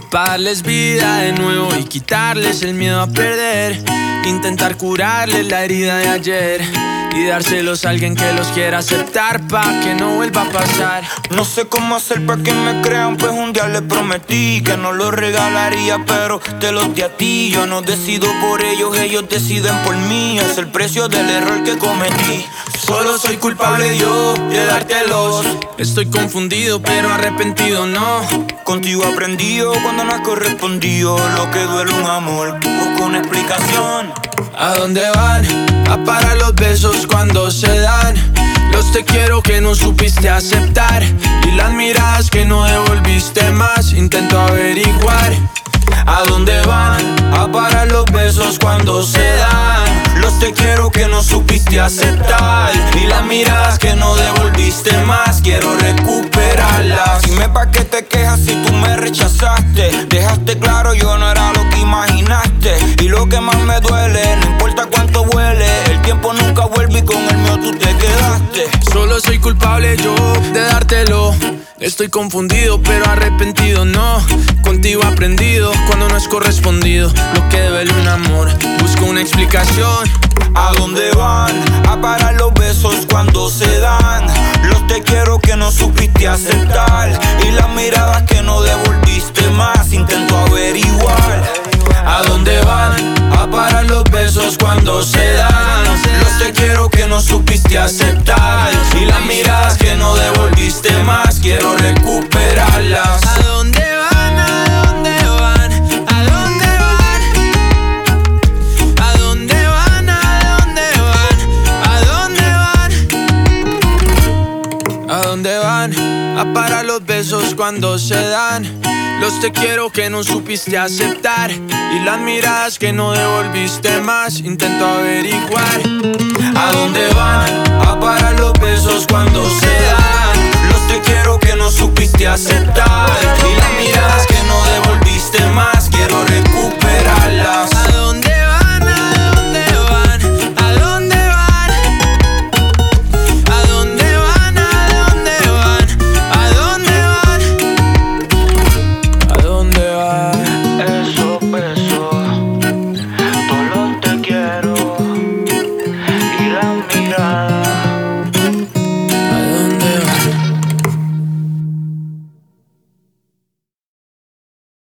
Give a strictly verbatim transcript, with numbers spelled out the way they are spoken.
para darles vida de nuevo y quitarles el miedo a perder. Intentar curarles la herida de ayer y dárselos a alguien que los quiera aceptar pa' que no vuelva a pasar. No sé cómo hacer pa' que me crean, pues un día les prometí que no los regalaría, pero te los di a ti. Yo no decido por ellos, ellos deciden por mí. Es el precio del error que cometí. Solo soy culpable yo de dártelos. Estoy confundido pero arrepentido no. Contigo aprendido cuando no has correspondido. Lo que duele un amor, busco una explicación. ¿A dónde van? A parar los besos cuando se dan. Los te quiero que no supiste aceptar y las miradas que no devolviste más. Intento averiguar. ¿A dónde van? A parar los besos cuando se dan. Los te quiero que no supiste aceptar y las miradas que no devolviste más. Quiero recuperarlas. Dime pa' qué te quejas si tú me rechazaste. Dejaste claro yo no era lo que imaginaste. Y lo que más me duele, no importa cuánto huele, el tiempo nunca vuelve y con el mío tú te quedaste. Solo soy culpable yo de dártelo. Estoy confundido pero arrepentido no. Contigo aprendido cuando no es correspondido. Lo que duele un amor, busco una explicación. ¿A dónde van? A parar los besos cuando se dan. Los te quiero que no supiste aceptar y las miradas que no devolviste más. Intento averiguar. ¿A dónde van? A parar los besos cuando se dan. Los te quiero que no supiste aceptar y las miradas que no devolviste más. Quiero recuperarlas. ¿A dónde van? ¿A dónde van? ¿A dónde van? ¿A dónde van? ¿A dónde van? ¿A dónde van? ¿A dónde van? A parar los besos cuando se dan. Los te quiero que no supiste aceptar y las miradas que no devolviste más. Intento averiguar. ¿A dónde van? A parar los besos cuando se dan. Los te quiero que no supiste aceptar y las miradas que no devolviste más.